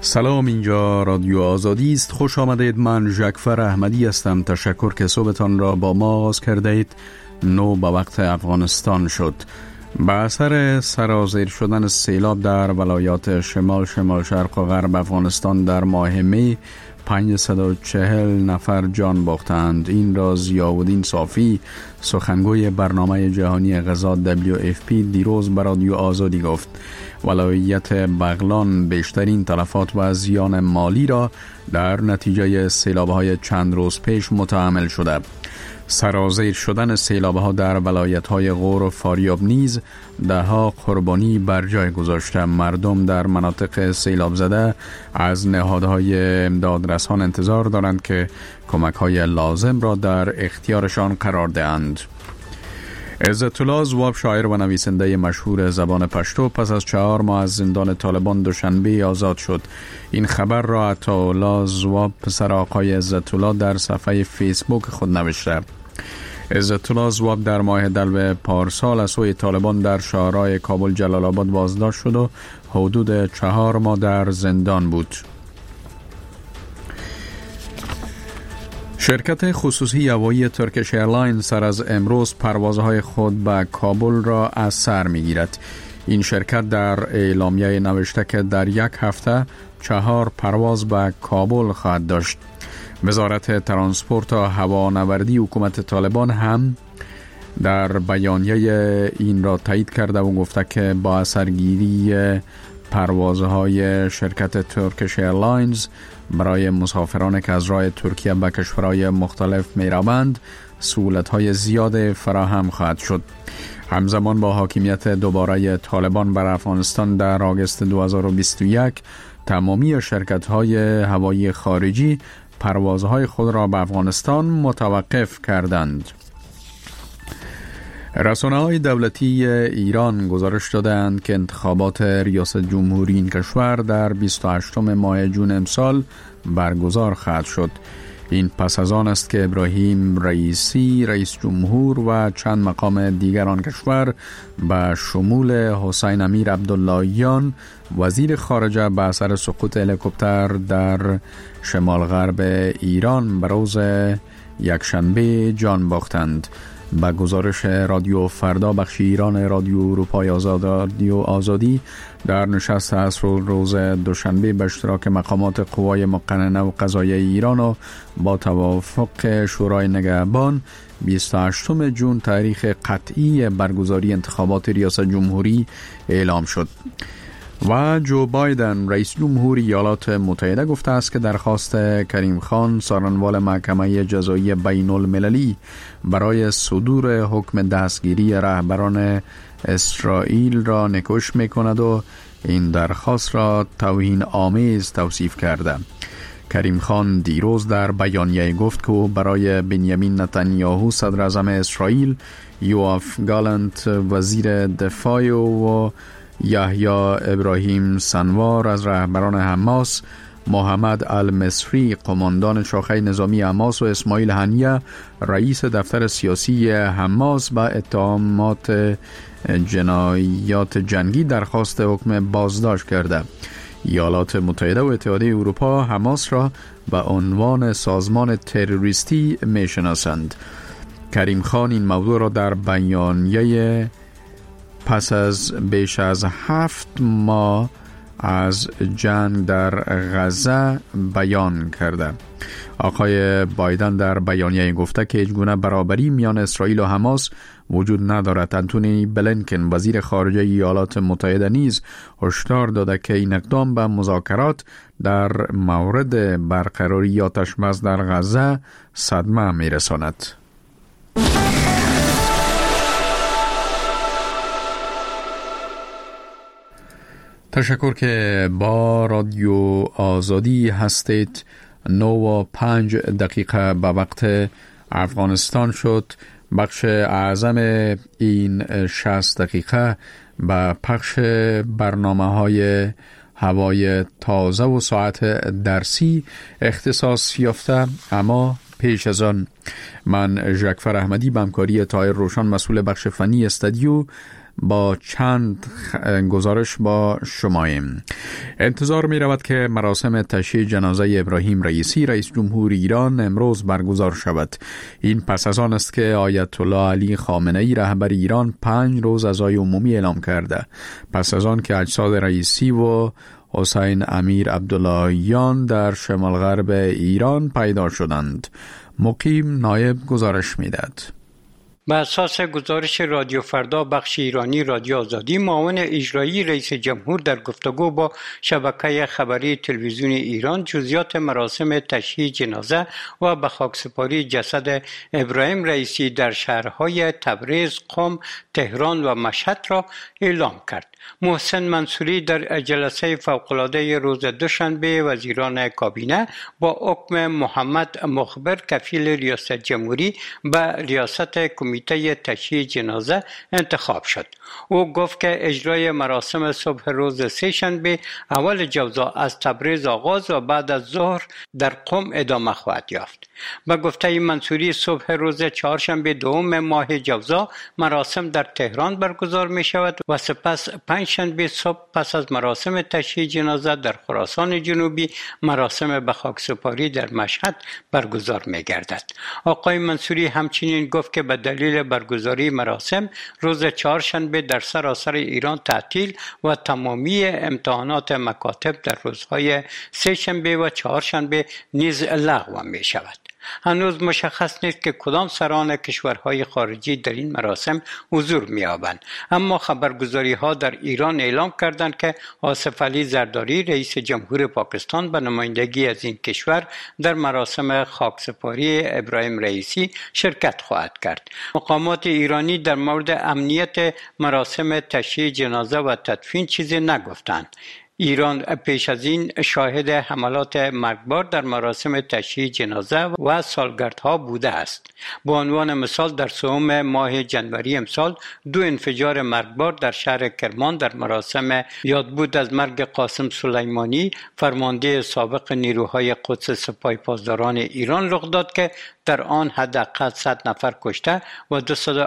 سلام، اینجا رادیو آزادی است. خوش آمدید. من جعفر احمدی هستم. تشکر که صبحتان را با ما آغاز کرده اید. 9 به وقت افغانستان شد. به اثر سرازیر شدن سیلاب در ولایات شمال شرق و غرب افغانستان در ماه می 540 نفر جان باختند. این را ضیاءالدین صافی، سخنگوی برنامه جهانی غذا WFP، دیروز به رادیو آزادی گفت. ولایت بغلان بیشترین تلفات و زیان مالی را در نتیجه سیلاب‌های چند روز پیش متحمل شده. سرازیر شدن سیلاب‌ها در ولایت‌های غور و فاریاب نیز ده‌ها قربانی بر جای گذاشته. مردم در مناطق سیلاب زده از نهادهای امدادرسان انتظار دارند که کمک‌های لازم را در اختیارشان قرار دهند. عزت الله زواب، شاعر و نویسنده مشهور زبان پشتو، پس از 4 ماه از زندان طالبان دوشنبه آزاد شد. این خبر را عطاالله زواب، پسر آقای عزت الله، در صفحه فیسبوک خود نوشته. عزت الله زواب در ماه دلو پارسال از سوی طالبان در شهرهای کابل جلال آباد بازداشت شد و حدود 4 ماه در زندان بود. شرکت خصوصی هوایی ترکیش ایرلاین سر از امروز پروازهای خود به کابل را از سر می‌گیرد. این شرکت در اعلامیه نوشته که در یک هفته 4 پرواز به کابل خواهد داشت. وزارت ترانسپورت و هوانوردی حکومت طالبان هم در بیانیه این را تایید کرده و گفته که با اثرگیری پروازهای شرکت ترکیش ایرلاینز برای مسافران که از راه ترکیه به کشورهای مختلف می روند سهولت‌های زیاد فراهم خواهد شد. همزمان با حاکمیت دوباره طالبان بر افغانستان در آگوست 2021 تمامی شرکت‌های هوایی خارجی پروازهای خود را به افغانستان متوقف کردند. رسانه‌های دولتی ایران گزارش دادند که انتخابات ریاست جمهوری این کشور در 28 ماه جون امسال برگزار خواهد شد. این پس از آن است که ابراهیم رئیسی، رئیس جمهور و چند مقام دیگر آن کشور به شمول حسین امیر عبداللهیان وزیر خارجه به اثر سقوط هلیکوپتر در شمال غرب ایران به روز یکشنبه جان باختند. با گزارش رادیو فردا، بخش ایران رادیو اروپای آزادی در نشست عصر روز دوشنبه به اشتراک مقامات قوای مقننه و قضاییه ایران و با توافق شورای نگهبان 28 جون تاریخ قطعی برگزاری انتخابات ریاست جمهوری اعلام شد. و جو بایدن، رئیس جمهور ایالات متحده، گفته است که درخواست کریم خان، سارنوال محکمه جزایی بین المللی برای صدور حکم دستگیری رهبران اسرائیل را نکوش می‌کند و این درخواست را توهین آمیز توصیف کرده. کریم خان دیروز در بیانیه گفت که برای بنیامین نتانیاهو صدر اعظم اسرائیل، یوآف گالنت وزیر دفاع و یحیی ابراهیم سنوار از رهبران حماس، محمد المصری قماندان شاخه نظامی حماس و اسماعیل هنیه رئیس دفتر سیاسی حماس با اتهامات جنایات جنگی درخواست حکم بازداشت کرده. ایالات متحده و اتحادیه اروپا حماس را به عنوان سازمان تروریستی میشناسند. کریم خان این موضوع را در بیانیه پس از بیش از 7 ماه از جنگ در غزه بیان کرده. آقای بایدن در بیانیه گفته که هیچ گونه برابری میان اسرائیل و حماس وجود ندارد. انتونی بلینکن وزیر خارجه ایالات متحده نیز هشدار داده که این اقدام به مذاکرات در مورد برقراری آتش بس در غزه صدمه میرساند. تشکر که با رادیو آزادی هستید. 9:05 به وقت افغانستان شد. بخش اعظم این 60 دقیقه به پخش برنامه‌های هوای تازه و ساعت درسی اختصاص یافته، اما پیش از آن من جعفر احمدی به همکاری طاهر روشن مسئول بخش فنی استودیو با چند گزارش با شماییم. انتظار می رود که مراسم تشییع جنازه ابراهیم رئیسی رئیس جمهور ایران امروز برگزار شود. این پس از آن است که آیت الله علی خامنه ای رهبر ایران 5 روز عزای عمومی اعلام کرده. پس از آن که اجساد رئیسی و حسین امیر عبداللهیان در شمال غرب ایران پیدا شدند. مقیم نایب گزارش می‌دهد. بر اساس گزارش رادیو فردا بخش ایرانی رادیو آزادی، معاون اجرایی رئیس جمهور در گفتگو با شبکه خبری تلویزیون ایران جزئیات مراسم تشییع جنازه و به خاکسپاری جسد ابراهیم رئیسی در شهرهای تبریز، قم، تهران و مشهد را اعلام کرد. محسن منصوری در جلسه فوق‌العاده روز دوشنبه وزیران کابینه با حکم محمد مخبر کفیل ریاست جمهوری به ریاست کمیته تشییع جنازه انتخاب شد. او گفت که اجرای مراسم صبح روز سه‌شنبه اول جوزا از تبریز آغاز و بعد از ظهر در قم ادامه خواهد یافت. به گفته منصوری صبح روز چهارشنبه دوم ماه جوزا مراسم در تهران برگزار می شود و سپس پنجشنبه صبح پس از مراسم تشییع جنازه در خراسان جنوبی مراسم به خاکسپاری در مشهد برگزار می گردد. آقای منصوری همچنین گفت که به دلیل برگزاری مراسم روز چهارشنبه در سراسر ایران تعطیل و تمامی امتحانات مکاتب در روزهای سه‌شنبه و چهارشنبه نیز لغو می شود. هنوز مشخص نیست که کدام سران کشورهای خارجی در این مراسم حضور می‌یابند، اما خبرگزاری‌ها در ایران اعلام کردند که آصف علی زرداری رئیس جمهور پاکستان به نمایندگی از این کشور در مراسم خاکسپاری ابراهیم رئیسی شرکت خواهد کرد. مقامات ایرانی در مورد امنیت مراسم تشییع جنازه و تدفین چیزی نگفتند. ایران پیش از این شاهد حملات مرگبار در مراسم تشییع جنازه و سالگردها بوده است. به عنوان مثال در سوم ماه جنوری امسال 2 انفجار مرگبار در شهر کرمان در مراسم یادبود از مرگ قاسم سلیمانی فرمانده سابق نیروهای قدس سپاه پاسداران ایران رخ داد که در آن حداقل 100 نفر کشته و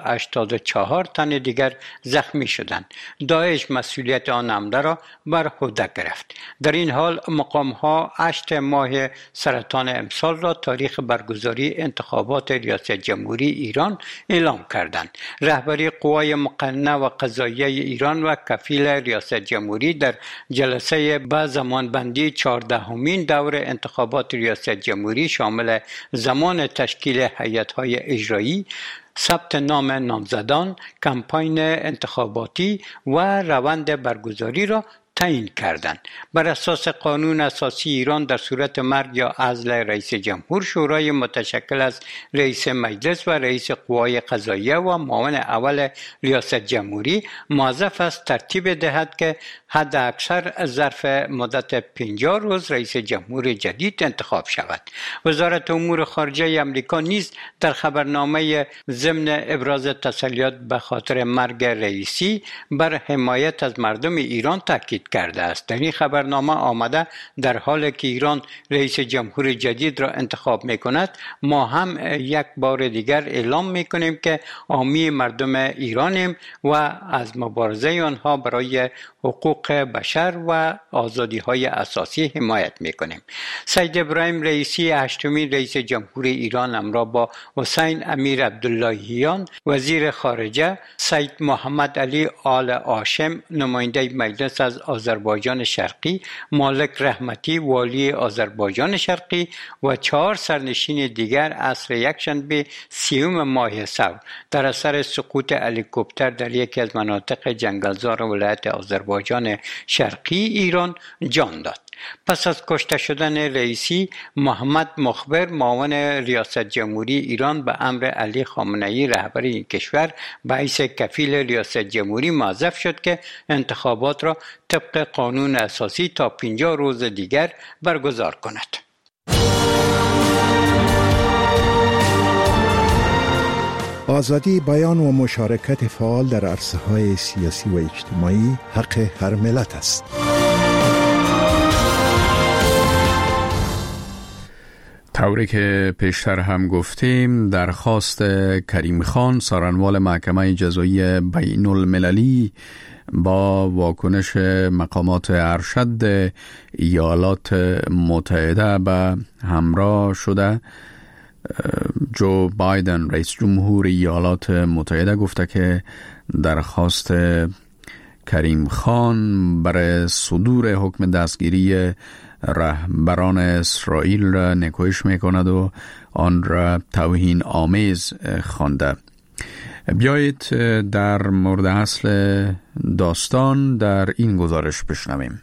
284 تن دیگر زخمی شدند. داعش مسئولیت آن حمله را بر عهده گرفت. در این حال مقام‌ها 8 ماه سرطان امسال را تاریخ برگزاری انتخابات ریاست جمهوری ایران اعلام کردند. رهبری قوای مقننه و قضاییه ایران و کفیل ریاست جمهوری در جلسه به زمانبندی 14مین دور انتخابات ریاست جمهوری شامل زمان تشکیل هیئت‌های اجرایی، ثبت نام نامزدان، کمپاین انتخاباتی و روند برگزاری را تعیین کردند. بر اساس قانون اساسی ایران در صورت مرگ یا عزل رئیس جمهور، شورای متشکل از رئیس مجلس و رئیس قوای قضاییه و معاون اول ریاست جمهوری موظف است ترتیب دهد که حد اکثر ظرف مدت 50 روز رئیس جمهور جدید انتخاب شود. وزارت امور خارجه آمریکا نیز در خبرنامه ضمن ابراز تسلیت به خاطر مرگ رئیسی بر حمایت از مردم ایران تاکید کرده است. در این خبرنامه آمده در حالی که ایران رئیس جمهور جدید را انتخاب می‌کند، ما هم یک بار دیگر اعلام می‌کنیم که حامی مردم ایرانیم و از مبارزه آنها برای حقوق بشر و آزادی‌های اساسی حمایت می‌کنیم. سید ابراهیم رئیسی 8مین رئیس جمهور ایران همراه با حسین امیر عبداللهیان وزیر خارجه، سید محمد علی آل هاشم نماینده مجلس از آذربایجان شرقی، مالک رحمتی والی آذربایجان شرقی و 4 سرنشین دیگر عصر یکشنبه 30 ماه ثور در اثر سقوط هلیکوپتر در یکی از مناطق جنگلزار ولایت آذربایجان شرقی ایران جان داد. پس از کشته شدن رئیسی، محمد مخبر معاون ریاست جمهوری ایران به امر علی خامنه ای رهبر این کشور به حیث کفیل ریاست جمهوری موظف شد که انتخابات را طبق قانون اساسی تا 50 روز دیگر برگزار کند. آزادی بیان و مشارکت فعال در عرصه‌های سیاسی و اجتماعی حق هر ملت است. طوری که پیشتر هم گفتیم، درخواست کریم خان سارنوال محکمه جزایی بین المللی با واکنش مقامات ارشد ایالات متحده به همراه شده. جو بایدن رئیس جمهور ایالات متحده گفته که درخواست کریم خان برای صدور حکم دستگیری رهبران اسرائیل را نکوهش میکند و آن را توهین آمیز خوانده. بیایید در مورد اصل داستان در این گزارش بشنویم.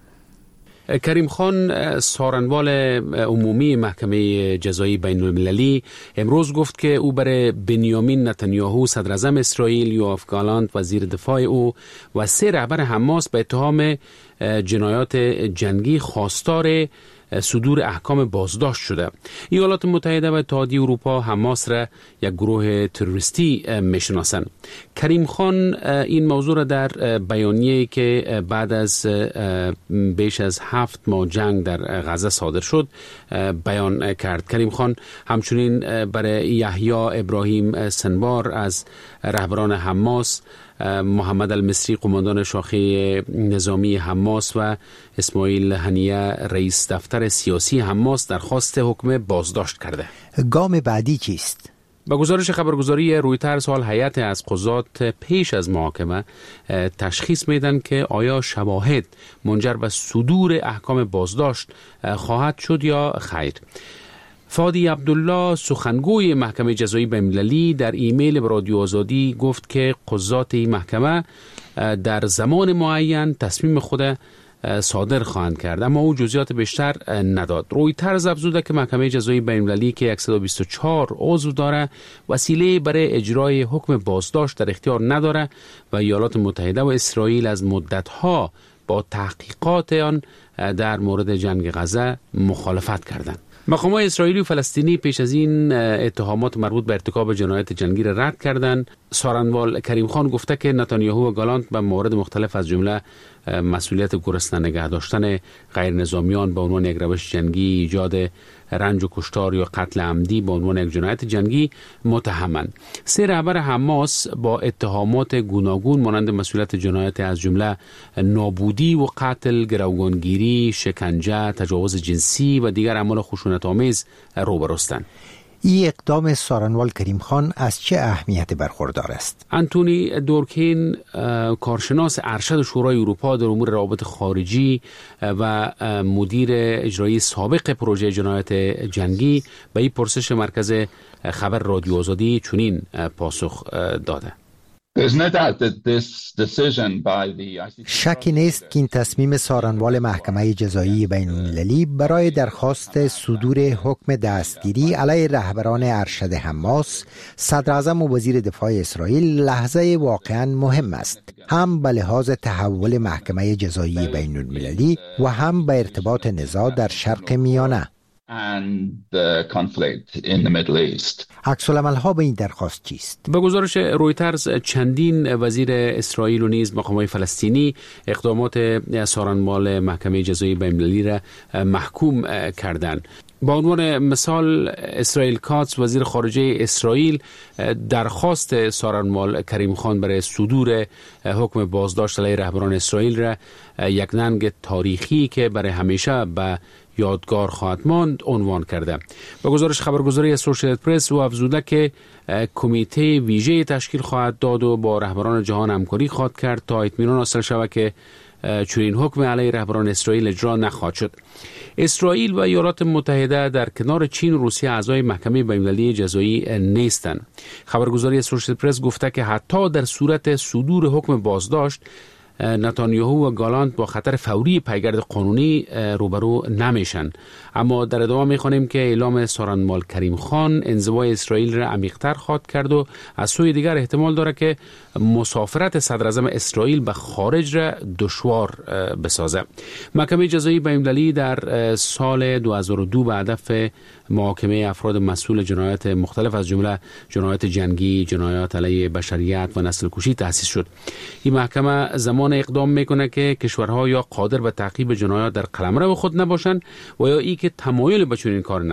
کریم خان سارنوال عمومی محکمه جزایی بین المللی امروز گفت که او برای بنیامین نتانیاهو صدر اعظم اسرائیل، یوآف گالانت وزیر دفاع او و 3 رهبر حماس به اتهام جنایات جنگی خواستار صدور احکام بازداشت شده. ایالات متحده و اتحادیه اروپا حماس را یک گروه تروریستی میشناسند. کریم خان این موضوع را در بیانیه‌ای که بعد از بیش از 7 ماه جنگ در غزه صادر شد بیان کرد. کریم خان همچنین برای یحیی ابراهیم سنوار از رهبران حماس، محمد المصری قماندان شاخه نظامی حماس و اسماعیل هنیه رئیس دفتر سیاسی حماس درخواست حکم بازداشت کرده. گام بعدی چیست؟ با گزارش خبرگزاری رویترز حال هیئت از قضات پیش از محاکمه تشخیص میدن که آیا شواهد منجر به صدور احکام بازداشت خواهد شد یا خیر. فادی عبدالله سخنگوی محکمه جزایی بین‌المللی در ایمیل به رادیو آزادی گفت که قضات این محکمه در زمان معین تصمیم خود صادر خواهند کرد، اما او جزئیات بیشتر نداد. رویترز افزوده که محکمه جزایی بین‌المللی که 124 عضو داره وسیله برای اجرای حکم بازداشت در اختیار نداره و ایالات متحده و اسرائیل از مدتها با تحقیقات آن در مورد جنگ غزه مخالفت کردند. مقامات اسرائیلی و فلسطینی پیش از این اتهامات مربوط به ارتکاب جنایت جنگی را رد کردند. سارنوال کریم خان گفته که نتانیاهو و گالانت به موارد مختلف از جمله مسئولیت گرسنه نگه داشتن غیر نظامیان به عنوان یک روش جنگی، ایجاد رنج و کشتار یا قتل عمدی به عنوان یک جنایت جنگی متهمند. 3 رهبر حماس با اتهامات گوناگون مانند مسئولیت جنایت از جمله نابودی و قتل، گروگانگیری، شکنجه، تجاوز جنسی و دیگر اعمال خشونت‌آمیز روبروستند. این اقدام سارنوال کریم خان از چه اهمیت برخوردار است؟ انتونی دورکین، کارشناس ارشد شورای اروپا در امور روابط خارجی و مدیر اجرایی سابق پروژه جنایت جنگی، به این پرسش مرکز خبر رادیو آزادی چنین پاسخ داده: شکی نیست که این تصمیم سارنوال محکمه جزایی بین المللی برای درخواست صدور حکم دستگیری علیه رهبران ارشد حماس، صدر اعظم و وزیر دفاع اسرائیل لحظه واقعا مهم است، هم به لحاظ تحول محکمه جزایی بین المللی و هم به ارتباط نزاع در شرق میانه. عکس العمل‌ها به این درخواست چیست؟ به گزارش رویترز چندین وزیر اسرائیل و نیز مقامات فلسطینی اقدامات سارنوال محکمه جزایی بین‌المللی را محکوم کردند. با عنوان مثال اسرائیل کاتس وزیر خارجه اسرائیل درخواست سارنوال کریم خان برای صدور حکم بازداشت علیه رهبران اسرائیل را یک ننگ تاریخی که برای همیشه به یادگار خواهد ماند عنوان کرده. با گزارش خبرگزاری اسوسییتد پرس او افزوده که کمیته ویژه تشکیل خواهد داد و با رهبران جهان همکاری خواهد کرد تا اطمینان حاصل شود که چنین حکم علیه رهبران اسرائیل اجرا نخواهد شد. اسرائیل و ایالات متحده در کنار چین و روسیه اعضای محکمه بین‌المللی جزایی نیستند. خبرگزاری اسوسییتد پرس گفته که حتی در صورت صدور حکم بازداشت نتانیاهو و گالانت با خطر فوری پیگرد قانونی روبرو نمیشن. اما در ادامه میخوانیم که اعلام سارنوال کریم خان انزوای اسرائیل را عمیق‌تر خواهد کرد و از سوی دیگر احتمال داره که مسافرت صدر اعظم اسرائیل به خارج را دشوار بسازه. محکمه جزایی بین‌المللی در سال 2002 به هدف محاکمه افراد مسئول جنایات مختلف از جمله جنایات جنگی، جنایات علیه بشریت و نسل کشی تأسیس شد. این محکمه زمان اقدام میکنه که کشورها یا قادر به تعقیب جنایات در قلمرو خود نباشند و یا ای که تمایل به چنین کار